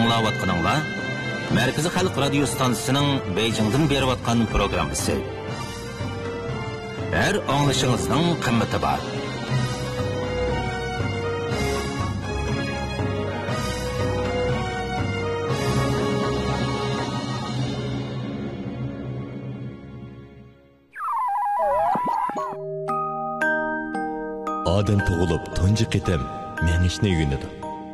Аңлаватқаныңла Merkezi Halk Radyo Stansiyasının Beijing'den beriyotgan programmasi. Her anglışınızın kıymeti var. Adam tug'ilib tunji qitim mengishni o'rganadi.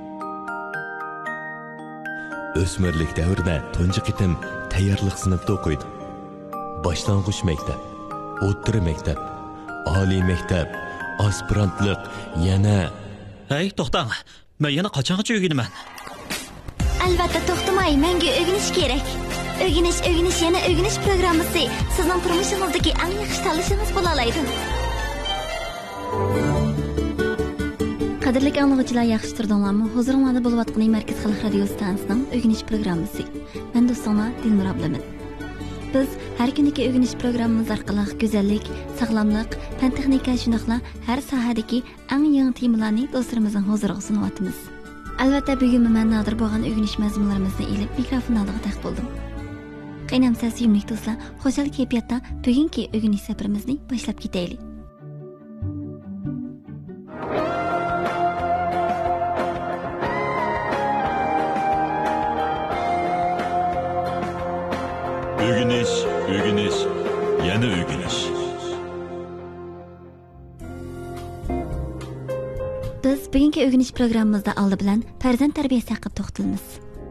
O'smirlik davrida tunji qitim tayyorlik sinfida o'qiydi. Boshlang'ich maktab, o'rta maktab, oliy maktab, aspirantlik, yana Hey, to'xtang. Men yana qachongacha o'rganaman? Albatta to'xtamay, menga o'rganish kerak. O'rganish, yana o'rganish programmasi sizning turmushingizdagi eng yaxshi tanlashingiz bo'la oladi. Qadrli anglag'uchilar, yaxshi turdinglarmi? Huzuringlarda bo'layotgan Markaz Xalq Radio stansiyasining o'rganish programmasi. Men do'stlar Dilnur ablaman. Biz har kunlik o'rganish programmamiz orqali go'zallik, sog'lomlik, fan texnika shundoqla har sohadagi eng yangi temalarni do'stlarimizning huzuriga sunyapmiz. Albatta bugun men nodir bo'lgan o'rganish mazmunlarimizni ilib mikrofon oldiga taq bo'ldim. Qaynamsa suyimli do'stlar, xo'jalik kayfiyatda bugungi o'rganish safarimizni boshlab ketaylik. O'rganish, yana o'rganish. Biz bugungi o'rganish programmamizda oldi bilan farzand tarbiyasi haqida to'xtalamiz.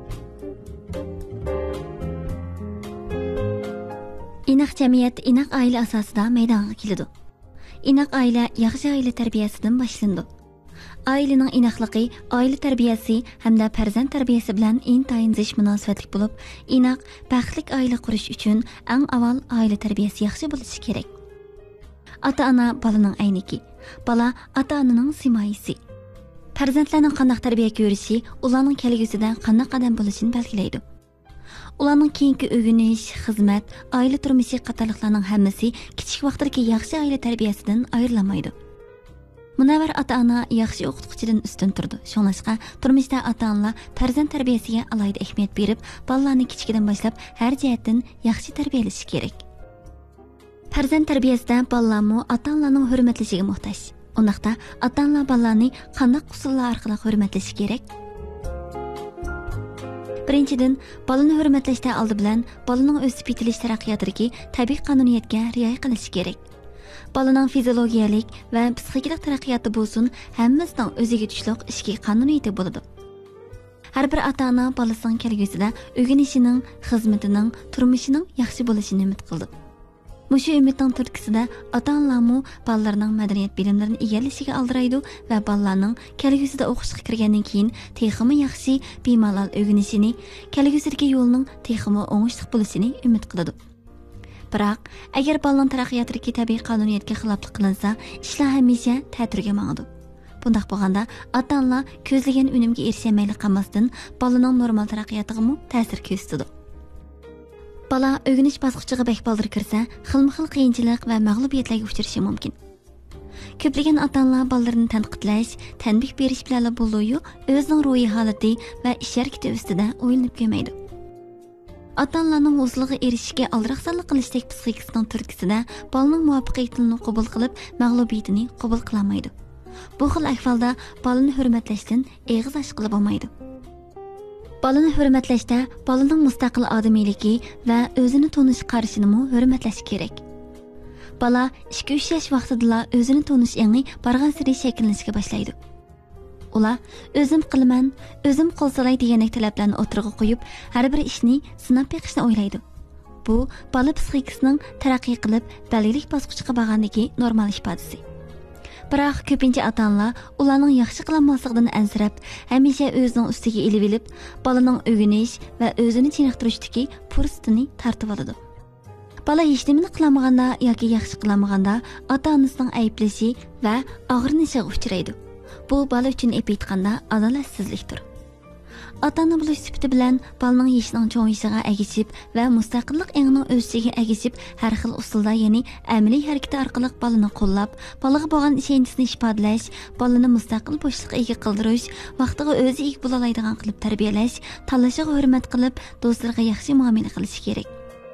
Inoq jamiyat, inoq oila asosida maydonga keladi. Inoq oila yaxshi oila tarbiyasidan boshlandi. Ailening inoqligi, oila tarbiyasi hamda farzand tarbiyasi bilan intayin zish munosabatli bo'lib, inoq, baxtli oila qurish uchun eng avval oila tarbiyasi yaxshi bo'lishi kerak. Ota-ona bolaning ayniki, bola ota-onaning simoyisi. Farzandlarning qanday tarbiya ko'rishi ularning kelgusida qanday qadam bo'lishini belgilaydi. Ularning keyingi o'rganish, xizmat, oila turmushi qatorliqlarning hammasi kichik vaqtdagi yaxshi oila tarbiyasidan ayrilmaydi. Munavvar ota-ona yaxshi o'qituvchidan ustun turdi. Shuningdek, turmushda ota-onalar farzand tarbiyasiga alohida ahamiyat berib, bolalarni kichikdan boshlab har jihatdan yaxshi tarbiyalashi kerak. Farzand tarbiyasida bolalarni ota-onalarning hurmatlashiga muhtoj. Undaqda ota-onalar bolalarni qanday usullar orqali hurmatlashi kerak? Birinchidan, bolani hurmatlashda oldi bilan bolaning o'sib yetilish taraqqiyotidagi tabiiy qonuniyatga rioya qilish kerak. Bolaning fiziologiyalik va psixikalik taraqqiyoti bo'lsin, hammasining o'ziga tushliq ishki qonuniyati bo'ladi. Har bir ota-ona bolasining kelgusida o'rganishining, xizmatining, turmushining yaxshi bo'lishini umid qildi. Mushu umidning turtkisida ota-onalarmu bolalarining madaniyat bilimlarini egallashiga aldiraydi va bolalarning kelgusida o'qishga kirgandan keyin texmi yaxshi, bemalol o'rganishini, kelgusidagi yo'lning texmi o'ngishli bo'lishini umid qiladi. Biroq, agar bolaning taraqqiyotidagi tabiiy qonuniyatga xiloflik qilinsa, ishlar hamisha ta'tirga mangadi. Bundaq bo'lganda, ota-onalar ko'zlagan unumga erishamayli qolmasdan, bolaning normal taraqqiyotiga ta'sir ko'rsatadi. Bola o'rganish bosqichiga bekbaldir kirsa, xilma-xil qiyinchilik va mag'lubiyatlarga uchrashi mumkin. Ko'plagan ota-onalar bolalarini tanqidlash, tanbih berish bilan bo'ldi-yu, o'zining ruhiy holati va ish harakati ustida o'ylanib kelmaydi. Ota-onalarning o'zligiga erishishga aldiraqsonlik qilishdek psixikasining turtkisida bolaning muvaffaqiyatini qabul qilib, mag'lubiyatini qabul qilmaydi. Bu xil ahvolda bolani hurmatlashdan eg'iz ochqilib bo'lmaydi. Bolani hurmatlashda bolaning mustaqil odamiyligi va o'zini tonish qarashini hurmatlash kerak. Bola 2-3 yosh vaqtida o'zini tonish yangi bargan sari shakllanishga boshlaydi. Ular o'zim qilaman, o'zim qilsalay degandek talablarni o'tirg'a qo'yib, har bir ishni sinab beqishni o'ylaydi. Bu bola psixikasining taraqqiy qilib, belgilik bosqichga borganligi normal ifodasi. Biroq ko'pincha ota-onalar ularning yaxshi qilinmasligidan ansirab, hamisha o'zining ustiga elib, bolaning o'rganish va o'zini chiniqtirishdagi fursatini tartib oladi. Bola hech nimani qilmaganda yoki yaxshi qilmaganda ota-onasining ayblashi va og'rinishiga uchraydi. Bu bola uchun aytganda adolatsizlikdir. Ota-ona bo'lish sifati bilan balaning yeshining cho'ng'ishiga egishib va mustaqillik engining o'sishiga egishib har xil usulda, ya'ni amaliy harakat orqali balani qo'llab, balaga bo'lgan ishonchisini ifodalash, balani mustaqil bo'shliqqa ega qildirish, vaqtiga o'zi ega bo'la oladigan qilib tarbiyalash, tanlashiga hurmat qilib, do'stlarga yaxshi muomala qilish kerak.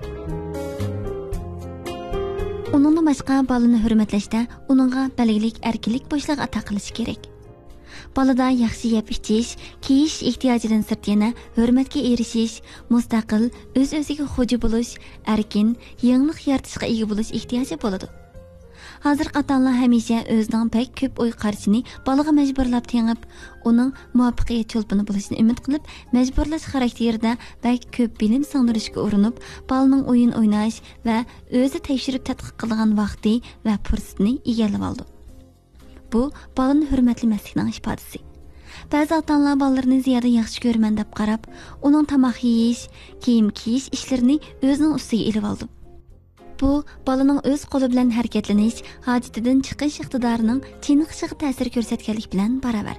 Uningdan boshqa balani hurmatlashda uningga belgilik erkinlik bo'shlig'i ato qilish kerak. Balada yaxshi yeb ichish, kiyish ehtiyojidan sirt yana hurmatga erishish, mustaqil, o'z-o'ziga xo'ja bo'lish, erkin, yangilik yaratishga ega bo'lish ehtiyoji bo'ladi. Hozir ota-onalar hamisha o'zining pek ko'p o'y qarashini balaga majburlab tengib, uning muvaffaqiyat yo'lini bo'lishini umid qilib, majburlash xarakterida pek ko'p bilim singdirishga urinib, balaning o'yin o'ynash va o'zi tekshirib tadqiq qilgan vaqti va fursatni egallab oldi. Bu balani hurmatlamaslikning ifodasi. Ba'zi ota-onalar balalarni ziyoda yaxshi ko'rman deb qarab, uning tomoq yeyish, kiyim kiyish ishlarini o'zining ustiga ilib oldi. Bu balaning o'z qo'li bilan harakatlanish, hojatidan chiqish iqtidorining chiniqishiga ta'sir ko'rsatganlik bilan barobar.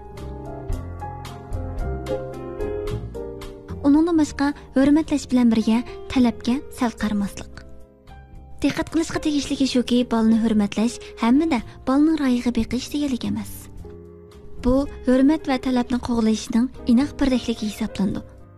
Uningdan boshqa hurmatlash bilan birga talabga sal qaramaslik. Diqqat qilishga tegishligi shuki, balani hurmatlash hammada balaning rayiga beqish deganlik emas. Bu hurmat va talabni qo'g'lashning aniq birdakligi hisoblandi.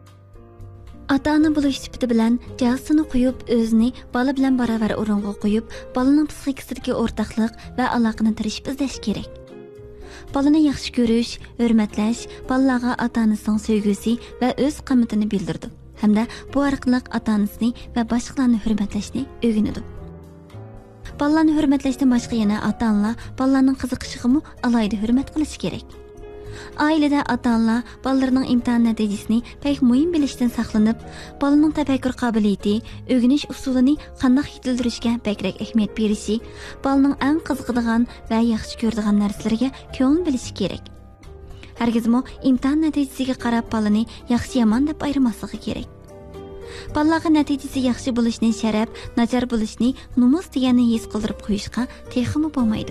Ota-ona bo'lish sifati bilan jasini qo'yib, o'zini bala bilan barobar o'ringa qo'yib, balaning psixikasidagi o'rtaqlik va aloqani tirishib izlash kerak. Balani yaxshi ko'rish, hurmatlash balalarga ota-onasining sevgisi va o'z qimmatini bildirdi. Hamda bu orqali ota-onasini va boshqalarni hurmatlashni o'rganadi. Balalarni hurmatlashdan boshqa yana ota-onalar balalarning qiziqishiga alohida hurmat qilish kerak. Ailada ota-onalar balalarining imtihon natijasini pek muhim bilishdan saqlanib, balaning tafakkur qobiliyati, o'rganish usulini qanday yetildirishga bakrak ahamiyat berishi, balaning eng qiziqadigan va yaxshi ko'radigan narsalarga ko'ngil bilishi kerak. Hargizmo imtihon natijasiga qarab balani yaxshi yomon deb ayirmasligi kerak. Balalarga natijasi yaxshi bo'lishni sharaf, nachar bo'lishni nomus deganni his qildirib qo'yishga texmi bo'lmaydi.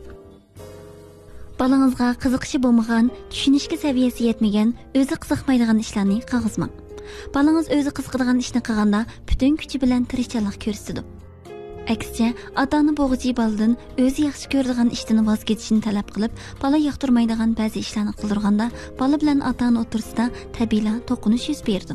Balangizga qiziqishi bo'lmagan, tushunishga saviyasi yetmagan, o'zi qiziqmaydigan ishlarni qilg'izmang. Balangiz o'zi qiziqadigan ishni qilganda butun kuchi bilan tirishchilik ko'rsatadi. Aksicha, ota-ona bo'g'ichi baladan o'zi yaxshi ko'radigan ishdan voz kechishni talab qilib, bala yoqtirmaydigan ba'zi ishlarni qildirganda, bala bilan ota-ona o'tirsida tabiiy to'qinish yuz berdi.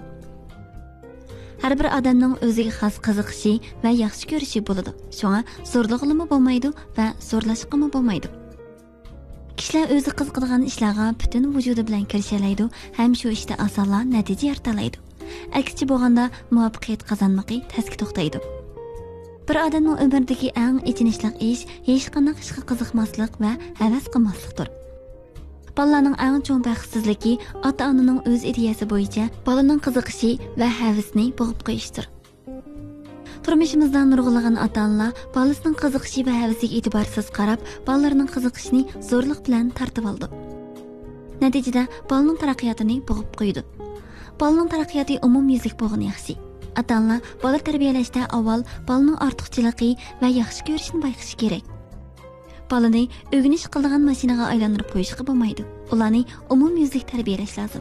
Har bir odamning o'ziga xos qiziqishi va yaxshi ko'rishi bo'ladi. Shunga zo'rlig'imi bo'lmaydi va zo'rlashqimi bo'lmaydi. Kishilar o'zi qiziqadigan ishlarga butun vujudi bilan kirishalaydi, ham shu ishda osonla natija yaratalaydi. Aksicha bo'lganda muvaffaqiyat qozonmoqi tasga to'xtaydi. Bir odamning umridagi eng ichinishli ish hech qanday ishga qiziqmaslik va havas qilmaslikdir. Balalarning eng cho'ng baxtsizligi ota-onaning o'z ideyasi bo'yicha balaning qiziqishi va havasini bo'g'ib qo'yishdir. Turmushimizda nurg'ulagan ota-onalar balasining qiziqishi va havasiga e'tiborsiz qarab, balarining qiziqishini zo'rlik bilan tartib oldi. Natijada balaning taraqqiyotini bo'g'ib qo'ydi. Balaning taraqqiyoti umumyuzlik bo'lgan yaxshi. Ota-onalar bola tarbiyalashda avval balaning ortiqchiligi va yaxshi ko'rishini bayqishi kerak. Balani o'rganish qiladigan mashinaga aylantirib qo'yishga bo'lmaydi. Ularni umumyuzlik tarbiyalash lozim.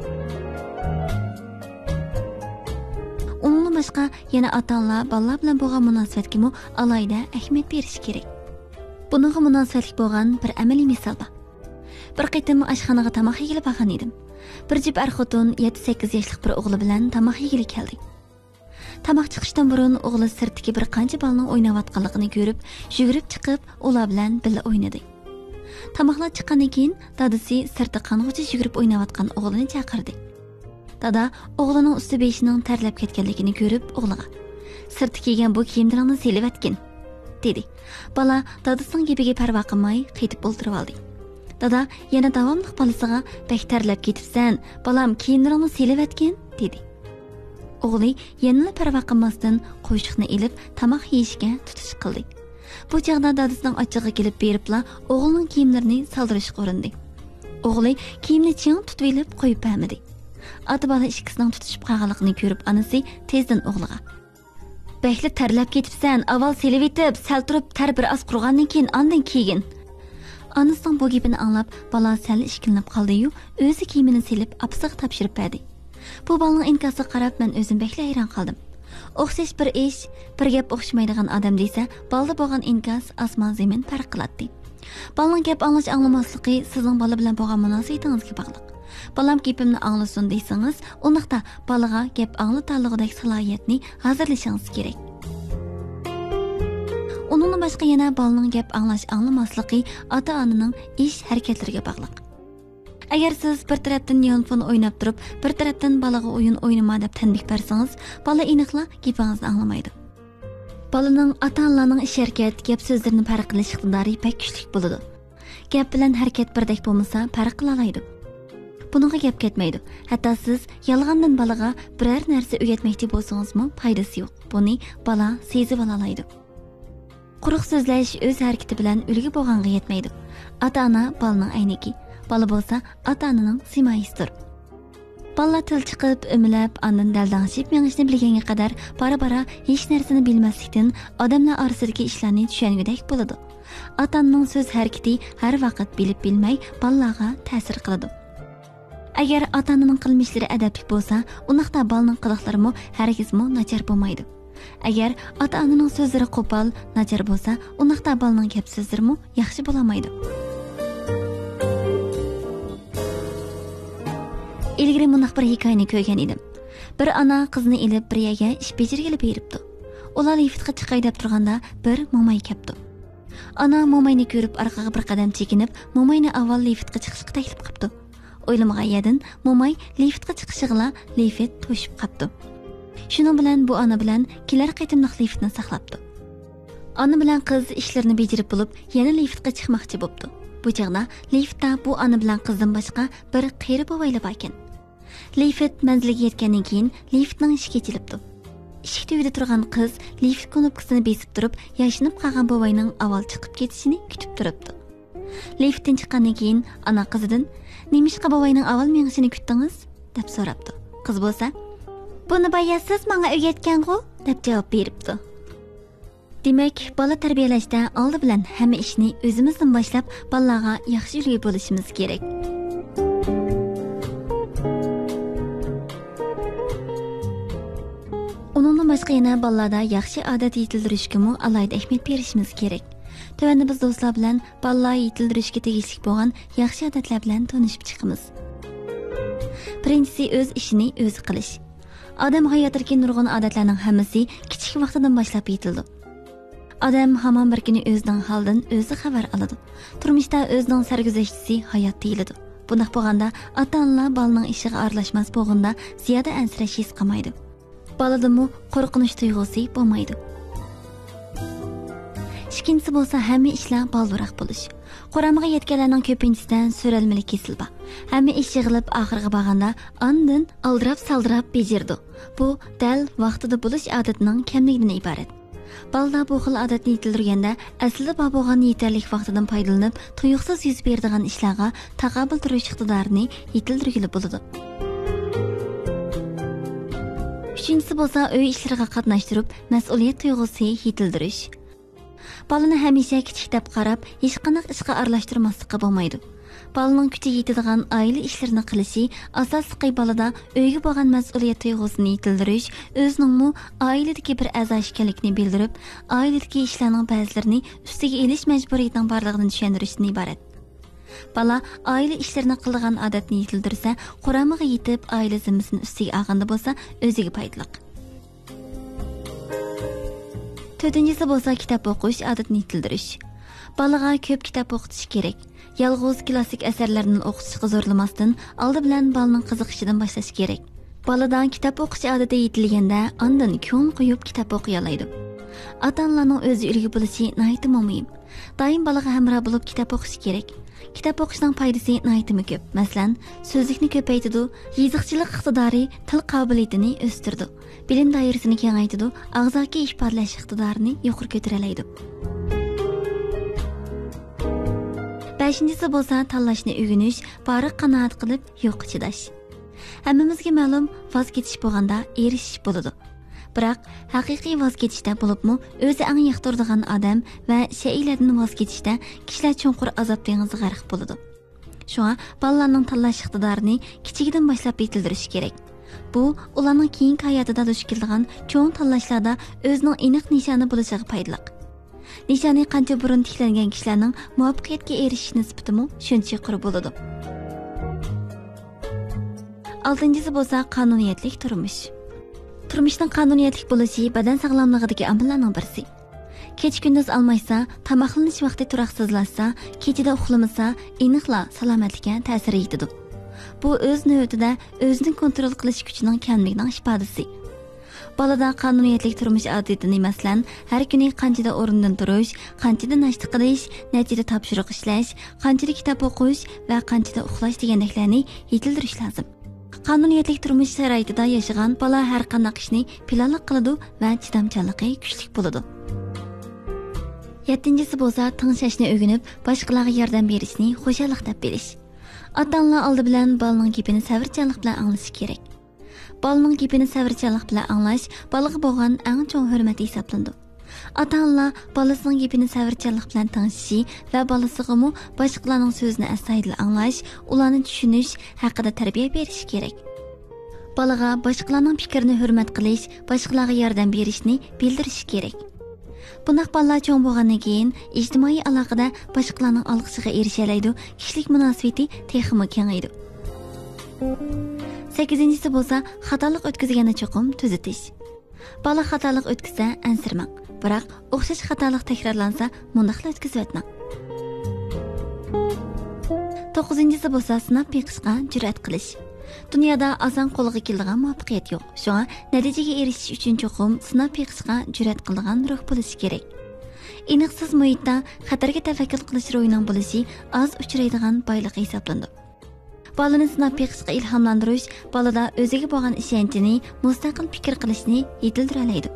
Undan boshqa yana ota-onalar balalar bilan bo'lgan munosabatga alohida ahamiyat berish kerak. Buningga munosabatli bo'lgan bir amaliy misol bor. Bir qitim oshxonaga tomoq yegilib borgan edim. Bir jib er-xotin 7-8 yoshli bir o'g'li bilan tomoq yegilib keldi. Tomoq chiqishdan burun o'g'li sirtdagi bir qancha balaning o'ynayotganligini ko'rib, yugurib chiqib, ular bilan birga o'ynadi. Tomoqlar chiqqandan keyin dadasi sirtda qang'uchi yugurib o'ynayotgan o'g'lini chaqirdi. Dada o'g'lining usti beshining tarlab ketganligini ko'rib o'g'liga "Sirtda kiygan bu kiyimlaringni selib atgin" dedi. Bala dadasining gapiga parvo qilmay qaytib o'ltirib oldi. Dada yana davomli balasiga "Bek tarlab ketibsan, balam kiyimlaringni selib atgin" dedi. O'g'li yana parvo qilmasdan qo'shiqni ilib tomoq yeyishga tutish qildi. Bu chaqda dadasining ochig'i kelib beribla o'g'lining kiyimlarini soldirishga urindi. O'g'li kiyimni ching tutib olib qo'yib bermadi. Ota bola ikkisining tutishib qolganligini ko'rib onasi tezdan o'g'liga "Bekli tarlab ketibsan, avval selib etib, sal turib tar bir oz qurgandan keyin ondan kiygin." Anasının bu gapini anlab, bala sal ishkilinib qoldi-yu, o'zi kiyimini silib, apasiga topshirib berdi. Bu balaning inkosiga qarab men o'zim bekla hayron qoldim. O'xshash bir ish, bir gap o'xshamaydigan odam desa, balda bo'lgan inkos osmon zamin farq qiladi. Balaning gap anglamasligi sizning bola bilan bo'lgan munosabatingizga bog'liq. Balam gapimni anglasin deysangiz, undaqda balaga gap anglatanligidek salohiyatni hozirlashingiz kerak. Onunla başqa yana balaning gap anglamasligi ota-onaning ish harakatlariga bog'liq. Agar siz bir tarafdan yonfon o'ynab turib, bir tarafdan balaga o'yin o'ynama deb tanbih bersangiz, bala aniqla gapingizni anglamaydi. Balaning ota-onalarning ish harakat, gap so'zlarini farq qilish iqtidori pek kuchli bo'ladi. Gap bilan harakat birdek bo'lmasa, farq qila oladi. Buningga gap ketmaydi. Hatto siz yolg'ondan balaga biror narsa o'rgatmoqchi bo'lsangiz-mu, foydasi yo'q. Buni bala sezib oladi. Quruq so'zlash o'z harakati bilan ulgi bo'lganga yetmaydi. Ota-ona balaning ayniki, bala bo'lsa ota-onaning simoyisidir. Balla til chiqib, o'milab, ondan daldang'ishib mengishni bilganga qadar bara-bara hech narsani bilmaslikdan odamlar orasidagi ishlarni tushungudek bo'ladi. Ota-onaning so'z harakati har vaqt bilib bilmay balaga ta'sir qiladi. Agar ota-onaning qilmishlari adabli bo'lsa, undaqda balaning qiliqlarimi hargizmi nachar bo'lmaydi. Agar ota-onaning so'zlari qo'pol, nachar bo'lsa, undaqda balaning gap so'zlarimi yaxshi bo'lamaydi. Ilgari mundaq bir hikoyani ko'rgan edim. Bir ana qizni ilib bir yerga ish bejirgili beribdi. Ular liftga chiqay deb turganda bir mo'may kelibdi. Ana mo'mayni ko'rib orqaga bir qadam chekinib, mo'mayni avval liftga chiqishga taklif qilibdi. O'ylamagan yerdan mo'may liftga chiqishig'la lift to'shib qolibdi. Shuning bilan bu ana bilan kelar qaytimliq liftni saqlabdi. Ana bilan qiz ishlarini bejirib bo'lib, yana liftga chiqmoqchi bo'libdi. Bu chaqda liftda bu ana bilan qizdan boshqa bir qeri bovayli bor ekan. Lift manziliga yetgandan keyin liftning eshigi ochilibdi. Eshik tubida turgan qiz lift knopkasini besib turib, yashinib qolgan bovayning avval chiqib ketishini kutib turibdi. Liftdan chiqqandan keyin ana qizidan "Nimishqa bovayning avval mengishini kutdingiz?" deb so'rabdi. Qiz bo'lsa, "Buni bayasiz menga o'rgatgan-ku" deb javob beribdi. Demak, bola tarbiyalashda oldi bilan hamma ishni o'zimizdan boshlab, bolalarga yaxshi ulgu bo'lishimiz kerak. Uningdan boshqa yana bolalarda yaxshi odat yetildirishga alohida ahamiyat berishimiz kerak. Tövanda biz do'stlar bilan bolalar yetildirishga tegishli bo'lgan yaxshi odatlar bilan tanishib chiqamiz. Birinchisi o'z ishini o'zi qilish. Odam hayotidagi nurg'un odatlarning hammasi kichik vaqtidan boshlab yetildi. Odam hamon bir kuni o'zining holidan o'zi xabar oladi. Turmushda o'zining sarguzashtisi hayot deyiladi. Bundaq bo'lganda ota-onalar bolaning ishiga aralashmas bo'lganda ziyoda ansirash his qilmaydi. Boladimi qo'rqinish tuyg'usi bo'lmaydi. Ikkinchisi bo'lsa hamma ishlar balduroq bo'lish. Qur'onga yetganlarning ko'pinchisidan so'ralmalik kesil bor. Hamma ish yig'ilib oxiriga borganda ondan aldirab-saldirab bejirdi. Bu dal vaqtida bo'lish odatining kamligidan iborat. Balda bu xil odatni yetildirganda aslida bor bo'lgan yetarlik vaqtidan foydalanib, tuyuqsiz yuz beradigan ishlarga taqobil turish iqtidorini yetildirgili bo'ladi. Uchinchisi bo'lsa uy ishlariga qatnashtirib, mas'uliyat tuyg'usi yetildirish. Balani hamisha kichik deb qarab, hech qanday ishga aralashtirmaslikka bo'lmaydi. Balaning kuchi yetadigan oila ishlarini qilishi asosli balada uyga bo'lgan mas'uliyat tuyg'usini yetildirish, o'zining oiladagi bir a'zo ekanligini bildirib, oiladagi ishlarning ba'zilarini ustiga elish majburiyatining borligidan tushuntirishdan iborat. Bala oila ishlarini qilgan odatni yetildirsa, Qur'onga yetib, oila zimmasini ustiga olganda bo'lsa, o'ziga foydali. To'rtinchisi bo'lsa kitob o'qish odatini yetildirish. Balaga ko'p kitob o'qitish kerak. Yalg'iz klassik asarlarni o'qitishga zo'rlamasdan, oldi bilan balaning qiziqishidan boshlash kerak. Baladan kitob o'qish odati yetilganda, ondan ko'ngil qo'yib kitob o'qiy oladi. Ota-onalarning o'zi ulgu bo'lishi nihoyatda muhim. Doim balaga hamroh bo'lib kitob o'qish kerak. Kitob o'qishning foydasi nihoyatda ko'p. Masalan, so'zlikni ko'paytirdi, yeziqchilik iqtidori, til qobiliyatini o'stirdi. Bilim doirasini kengaytirdi, og'zaki ifodalash iqtidorini yuqori ko'taradi. Beshinchisi bo'lsa tanlashni o'rganish, bari qanoat qilib yo'q chidash. Hammamizga ma'lum, voz ketish bo'lganda erishish bo'ladi. Biroq haqiqiy voz kechishda bo'libmi, o'zi eng yoqtiradigan odam va shaylardan voz kechishda kishilar chunqur azob dengizga g'arq bo'ladi. Shunga bolalarning tanlash iqtidorini kichigidan boshlab yetildirish kerak. Bu ularning keyingi hayotida duch keladigan cho'ng tanlashlarda o'zining aniq nishoni bo'lishiga foydali. Nishoni qancha burun tiklangan kishilarning muvaffaqiyatga erishish nisbatimi shuncha yuqori bo'ladi. 6-si bo'lsa qonuniyatlik turmush. Turmushning qonuniyatlik bo'lishi badan sog'lomligidagi omillarning birisi. Kech-kunduz almashsa, tamoqlanish vaqti turaqsizlashsa, kechida uxlamasa, aniqla salomatlikka ta'sir etadi. Bu o'z navbatida o'zini kontrol qilish kuchining kamligining ifodasi. Balada qonuniyatlik turmush odatini masalan, har kuni qanchada o'rindan turish, qanchada nashta qilish, natijada topshiriq ishlash, qanchada kitob o'qish va qanchada uxlash degandeklarni yetildirish lozim. Qonuniyatlik turmush sharoitida yashagan bola har qanday ishni planlik qiladi va chidamchanligi kuchli bo'ladi. 7-si bo'lsa tinglashni o'rganib, boshqalarga yordam berishni xo'shalik deb bilish. Ota-onalar oldi bilan bolaning gapini sabrchanlik bilan anglash kerak. Bolaning gapini sabrchanlik bilan anglash bolaga bo'lgan eng chong hurmat hisoblanadi. Ota-onalar bolasining gapini sabrchanlik bilan tinglashi va bolasiga boshqalarning so'zini astoydil anglash, ularni tushunish haqida tarbiya berish kerak. Bolaga boshqalarning fikrini hurmat qilish, boshqalarga yordam berishni bildirish kerak. Bunaq bolalar cho'ng bo'lgandan keyin ijtimoiy aloqada boshqalarning olqishiga erisha oladi, kishilik munosabati texmi kengaydi. 8-si bo'lsa xatolik o'tkazganda cho'qim tuzatish. Bola xatolik o'tkazsa ansirmang, biroq o'xshash xatolik takrorlansa mundaqla o'tkazib o'tmang. 9-si bo'lsa sinab beqishga jur'at qilish. Dunyoda oson qo'lga keladigan muvaffaqiyat yo'q. Shunga natijaga erishish uchun cho'qim sinab beqishga jur'at qiladigan ruh bo'lishi kerak. Aniqsiz muhitda xatarga tavakkul qilish ruhining bo'lishi oz uchraydigan boylik hisoblanadi. Bolani sinab beqishga ilhomlantirish bolada o'ziga bo'lgan ishonchini, mustaqil fikr qilishni yetildira oladi.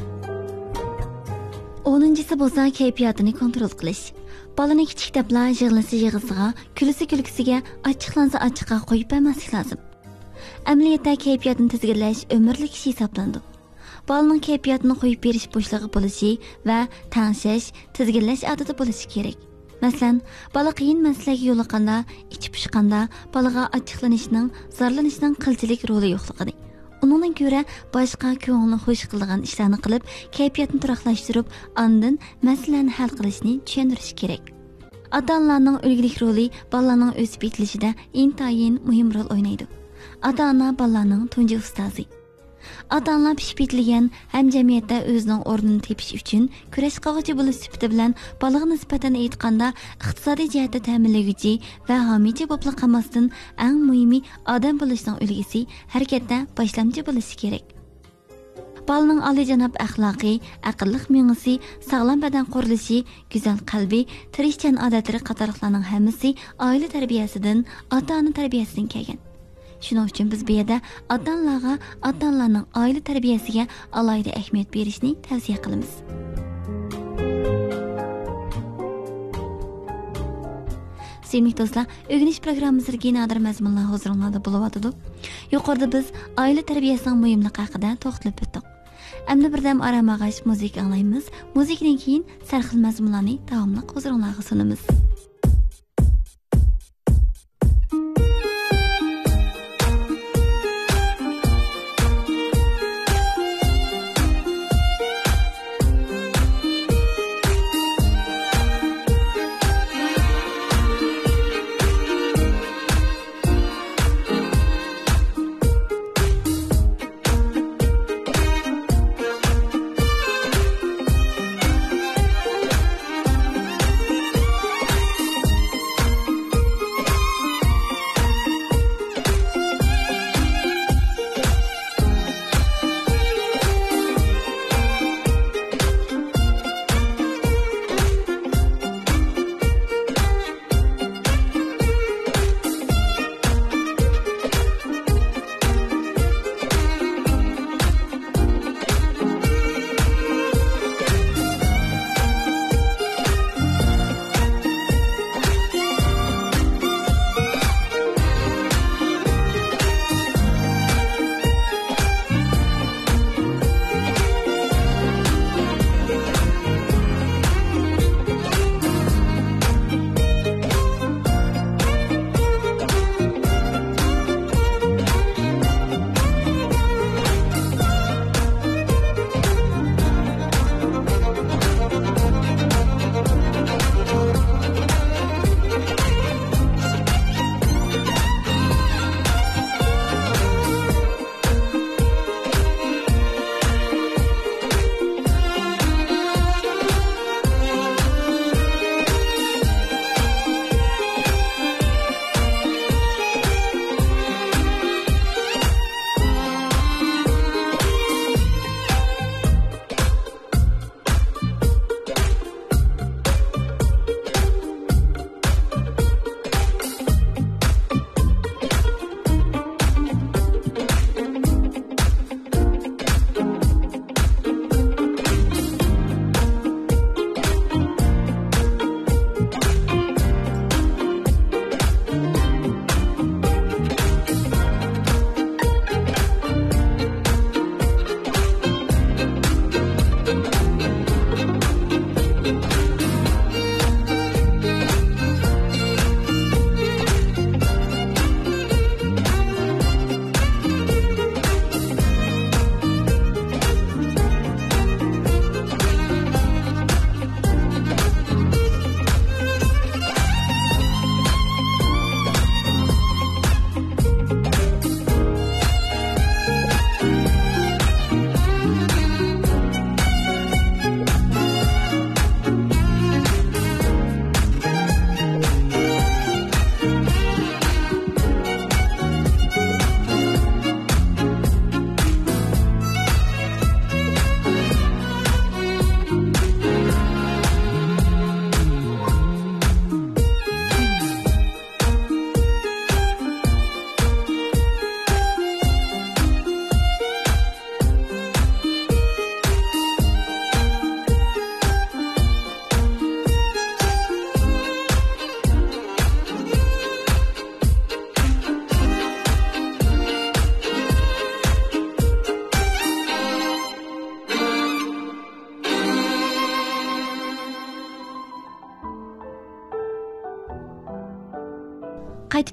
10-si bo'lsa kayfiyatini kontrol qilish. Bolani kichik debla yig'lasa yig'isiga, kulsa kulkisiga, ochiqlansa ochiqqa qo'yib bermaslik lozim. Amaliyotda kayfiyatni tizginlash umrlik ish hisoblanadi. Bolaning kayfiyatini qo'yib berish bo'shlig'i bo'lishi va tangshash, tizginlash odati bo'lishi kerak. Masalan, bola qiyin masalaga yo'liqqanda, ichi pishqanda, bolaga ochiqlanishning, zorlanishning qilchilik roli yo'qligini. Uningdan ko'ra boshqa ko'ngilni xush qiladigan ishlarni qilib, kayfiyatni turaqlashtirib, ondan masalani hal qilishni tushuntirish kerak. Ota-onalarning ulgulik roli bolalarning o'sib yetilishida intayin muhim rol o'ynaydi. Ota-ona bolalarning tunji ustozi. Ota-onalar pishib yetilgan ham jamiyatda o'zining o'rnini tepish uchun kurash qiluvchi bo'lish sifati bilan bolaga nisbatan aytganda iqtisodiy jihatda ta'minlovchi va homiychi bo'lib qolmasdan eng muhimi odam bo'lishning ulgisi harakatda boshlamchi bo'lishi kerak. Bolaning oliyjanob axloqiy, aqlliq miyasi, sog'lom badan qurilishi, go'zal qalbi, tirishchan odatlari qatorliqlarning hammasi oila tarbiyasidan, ota-ona tarbiyasidan kelgan. Shuning uchun biz bu yerda ota-onalarga, ota-onalarning oila tarbiyasiga alohida ahamiyat berishni tavsiya qilamiz. Sevgili do'stlar, o'rganish programmamizga nadir mazmunlar huzuringizda bo'lyotdi. Yuqorida biz oila tarbiyasining muhimligi haqida to'xtalib o'tdik. Endi birdam aramag'ash musiqa anglaymiz. Musiqadan keyin sarxil mazmunlarni davomli huzuringizga sunamiz.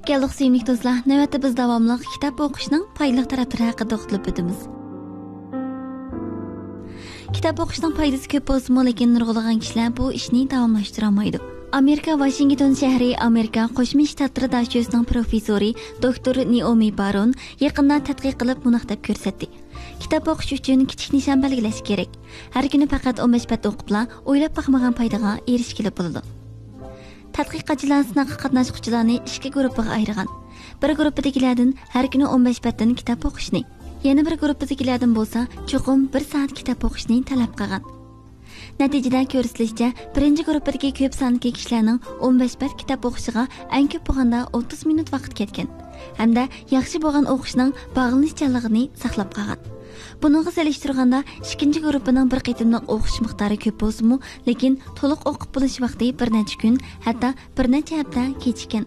Geldik sevimli dostlar, növbətdə biz davamlıq kitab oxuşning foydali tarafları haqida to'xtalib o'tamiz. Kitap oxuşning foydasi ko'p bo'lsa-mu, lekin nurg'ulg'an kishilar bu ishni davomlashtira olmaydi. Amerika Washington shahri Amerika Qo'shma Shtatlari dahshasining professori doktor Naomi Baron yaqinda tadqiq qilib munaq deb ko'rsatdi. Kitap o'qish uchun kichik nishon belgilash kerak. Har kuni faqat 15 pat o'qibla o'ylab baxmagan foydaga erishgili bo'ladi. Tadqiqotchilar sinaqqa qatnashuvchilarni ikki guruhga ayirgan. Bir guruhdagilardan har kuni 15 patdan kitob o'qishni, yana bir guruhdagilardan bo'lsa, cho'qim 1 soat kitob o'qishni talab qilgan. Natijada ko'rsatilishicha, birinchi guruhdagi ko'p sonli kishilarning 15 pat kitob o'qishiga eng ko'p bo'lganda 30 minut vaqt ketgan, hamda yaxshi bo'lgan o'qishning bog'lanishchanligini saqlab qolgan. Buningga solishtirganda ikkinchi guruhning bir qitimliq o'qish miqdori ko'p bo'lsa-mu, lekin to'liq o'qib bo'lish vaqti bir necha kun, hatto bir necha hafta kechikkan.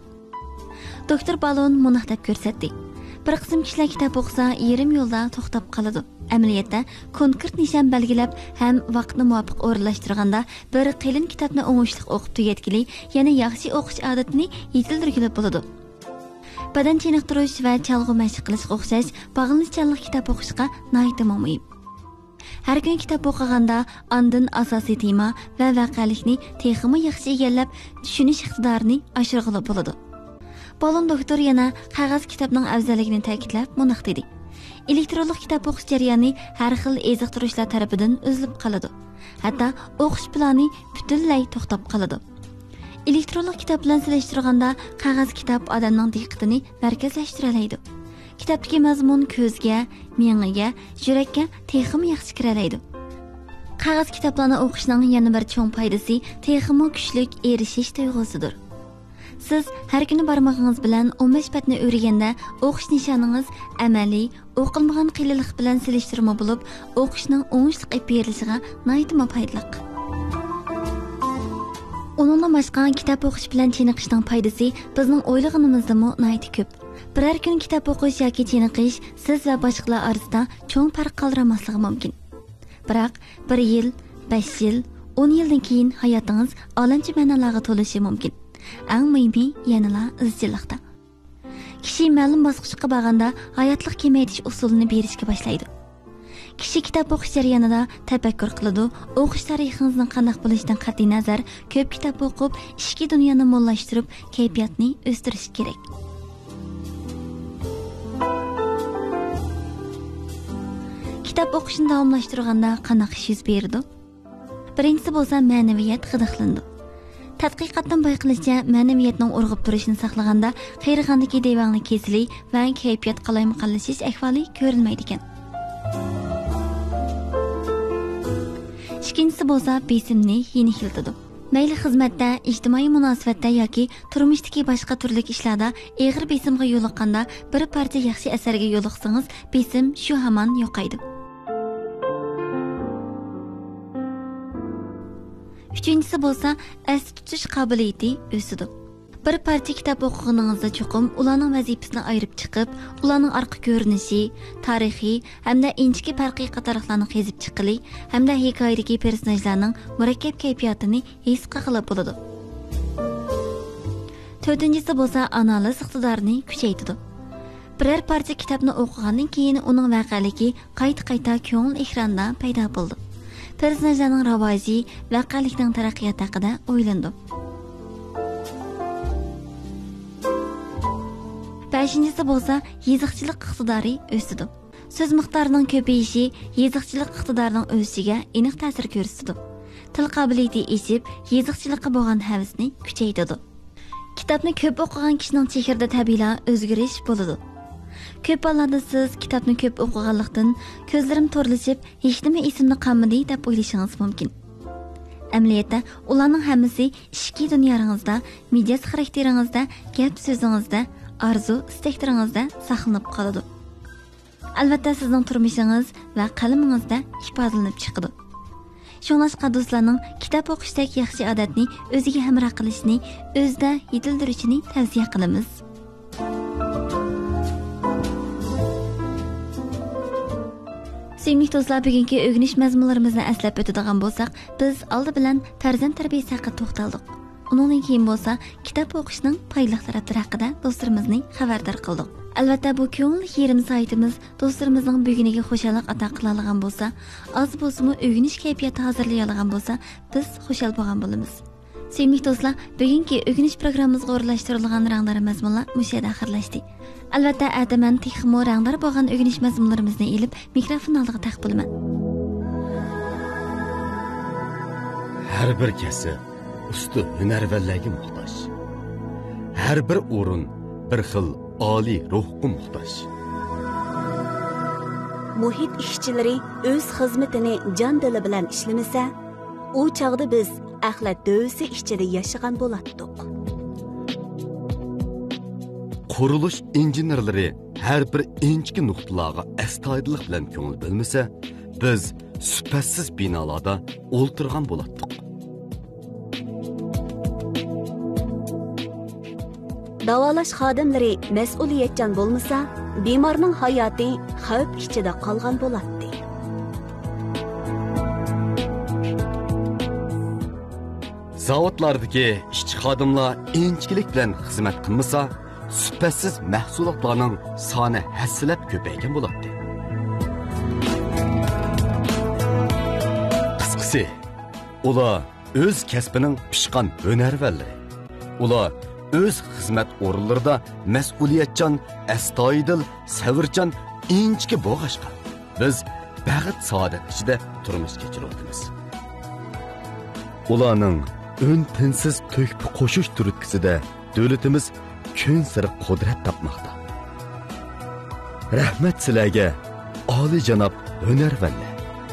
Doktor Balon munaq deb ko'rsatdi. Bir qism kishilar kitob o'qisa, yarim yo'lda to'xtab qoladi. Amaliyotda konkret nishon belgilab ham vaqtni muvofiq o'rinlashtirganda bir qilin kitobni o'ngishli o'qib tugatgili, yana yaxshi o'qish odatini yetildirgili bo'ladi. Badan chiniqtirish va chalg'u mashq qilishga o'xshash bog'lanishchanlik kitob o'qishga nihoyatda muhim. Har kun kitob o'qiganda ondan asosiy tema va voqelikni texmi yaxshi egallab tushunish iqtidorini oshirg'ili bo'ladi. Balon doktor yana qog'oz kitobning afzalligini ta'kidlab munaq dedi. Elektronlik kitob o'qish jarayoni har xil eziqtirishlar tarafidan uzilib qoladi. Hatto o'qish plani butunlay to'xtab qoladi. Elektronlik kitob bilan solishtirganda qog'oz kitob odamning diqqatini markazlashtira oladi. Kitobdagi mazmun ko'zga, miyaga, yurakka texmi yaxshi kira oladi. Qog'oz kitoblarni o'qishning yana bir cho'ng foydasi texmi kuchli erishish tuyg'usidir. Siz har kuni barmog'ingiz bilan 15 patni o'rganda o'qish nishoningiz amaliy, o'qilmagan qilinlik bilan solishtirma bo'lib, o'qishning o'ngishli qilib berilishiga nihoyatda foydali. Onunla boshqa kitob o'qish bilan chiniqishning foydasi bizning o'ylaganimizdami nihoyatda ko'p. Biror kun kitob o'qish yoki chiniqish siz va boshqalar orasida cho'ng farq qoldirmasligi mumkin. Biroq 1 yil, 5 yil, 10 yildan keyin hayotingiz olamcha ma'nolarga to'lishi mumkin. Eng muhimi yanala izchillikda. Kishi ma'lum bosqichga borganda hayotlik kemaytish usulini berishga boshlaydi. Kishi kitob o'qish jarayonida tafakkur qiladi, o'qish tarixingizning qanday bo'lishidan qat'iy nazar ko'p kitob o'qib, ichki dunyoni mo'llashtirib, kayfiyatni o'stirish kerak. Kitob o'qishni davomlashtirganda qanaqa ish yuz berdi? Birinchisi bo'lsa ma'naviyat hidiqlandi. Tadqiqotdan bayqilishicha, ma'naviyatning urg'ib turishini saqlaganda qayrig'andagi devangli kesili va kayfiyat qalaymiqallashish ahvoli ko'rilmaydi ekan. Ikkinchisi bo'lsa besimni yengillatadi. Mayli xizmatda, ijtimoiy munosabatda yoki turmushdagi boshqa turli ishlarda og'ir besimga yo'liqqanda bir parcha yaxshi asarga yo'liqsangiz, besim shu hamon yo'qaydi. Üçüncüsü bo'lsa, asli tutish qobiliyati o'sadi. Bir parcha kitob o'qiganingizda cho'qim ularning vazifasini ayirib chiqib, ularning orqa ko'rinishi, tarixiy hamda inchki farqiy qatorlarni qezib chiqili, hamda hikoyadagi personajlarning murakkab kayfiyatini his qilib bo'ladi. To'rtinchisi bo'lsa, analiz iqtidorini kuchaytiradi. Biror parcha kitobni o'qigandan keyin uning voqealigi qayta-qayta ko'ngil ekranda paydo bo'ldi. Personajlarning ravoji va voqelikning taraqqiyoti haqida o'ylandi. 5-inchisi bo'lsa, yeziqchilik iqtidori o'sadi. So'z miqdorining ko'payishi yeziqchilik iqtidorining o'sishiga aniq ta'sir ko'rsatadi. Til qobiliyati eshib, yeziqchilikqa bo'lgan havasni kuchaytiradi. Kitobni ko'p o'qigan kishining chehrada tabiiy o'zgarish bo'ladi. Ko'p hollarda siz kitobni ko'p o'qiganlikdan ko'zlarim to'rlashib, hech nima esimda qolmadi deb o'ylashingiz mumkin. Amaliyotda ularning hammasi ichki dunyongizda, mijoz xarakteringizda, gap so'zingizda, arzu istaklaringizda saqlanib qoladi. Albatta sizning turmushingiz va qalamingizda ifodalanib chiqadi. Shuningdek, do'stlarning kitob o'qishdek yaxshi odatni o'ziga hamroh qilishni, o'zida yetildirishni tavsiya qilamiz. Sevimli do'stlar, bugungi o'rganish mazmunlarimizni aslab o'tadigan bo'lsak, biz oldi bilan farzand tarbiyasi haqida to'xtaldik. Uningdan keyin bo'lsa, kitob o'qishning foydali taraflari haqida do'stlarimizni xabardor qildik. Albatta bu ko'ngilli yerim saytimiz do'stlarimizning buguniga xushalik ato qila olgan bo'lsa, oz bo'lsa-mu o'rganish kayfiyati hozirlay olgan bo'lsa, biz xushal bo'lgan bo'lamiz. Sevimli do'stlar, bugungi o'rganish programmamizga o'rlashtirilgan ranglar mazmunlar mushada oxirlashdi. Albatta, ataman texmo ranglar bo'lgan o'rganish mazmunlarimizni elib mikrofon oldiga taqib bo'laman. Har bir kasb usti hunarvallarga muhtoj. Har bir o'rin bir xil oliy ruhga muhtoj. Muhit ishchilari o'z xizmatini jon dili bilan ishlamasa, u chaqda biz axlat dövsi ichida yashagan bo'latdik. Qurilish injenerlari har bir inchki nuqtalarga astoydillik bilan ko'ngil bilmasa, biz sifatsiz binolarda o'ltirgan bo'latdik. Davolash xodimlari mas'uliyatchan bo'lmasa, bemorning hayoti xavf ichida qolgan bo'ladi. Zavodlardagi ishchi xodimlar inchkilik bilan xizmat qilmasa, sifatsiz mahsulotlarning soni hassilab ko'paygan bo'ladi. Qisqasi, ular o'z kasbining pishqan hunarvallari. Ular o'z xizmat o'rinlarida mas'uliyatchan, astoydil, sabrchan, inchki bo'lg'ashqa biz baxt saodat ichida turmush kechiramiz. Ularning ön-tinsiz to'kpi qo'shish turtkisida davlatimiz kun sari qudrat topmoqda. Rahmat sizlarga, oliy janob hunarvallar.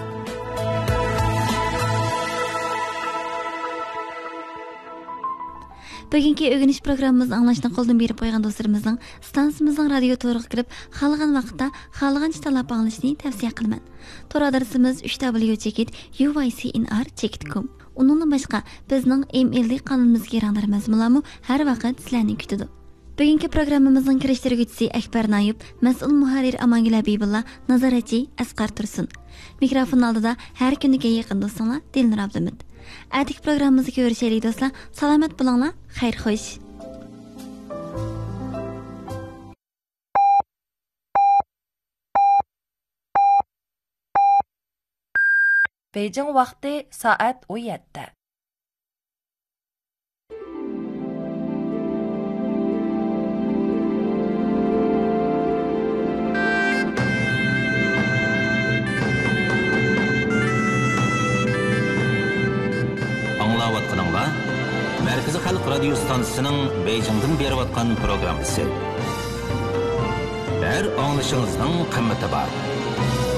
Bugungi o'rganish programmamiz anglashni qo'ldan berib qo'ygan do'stlarimizning stansiyamizning radio to'riga kirib, xohlagan vaqtda, xohlagancha tanlab anglashni tavsiya qilaman. Tor adresimiz www.uycnr.com. Undan boshqa bizning email qanalımizga ranglar mazmunlarmi har vaqt sizlarni kutadi. Bugungi programmamizning kirish targ'ibchisi Akbar Nayib, mas'ul muharrir Amangul Habibullah, nazoratchi Asqar Tursun. Mikrofon oldida har kuniga yaqin do'stlar Dilnur Abdumid. Atik programmamizga ko'rishaylik do'stlar. Salomat bo'linglar. Xayr xo'sh. Beijing vaqti soat 17. Аңлаватқаныңла, Мәркізі Халық радио станциясының Бейжіңден беріп атқан программасы. Әр аңлышыңыздың қымметі бар.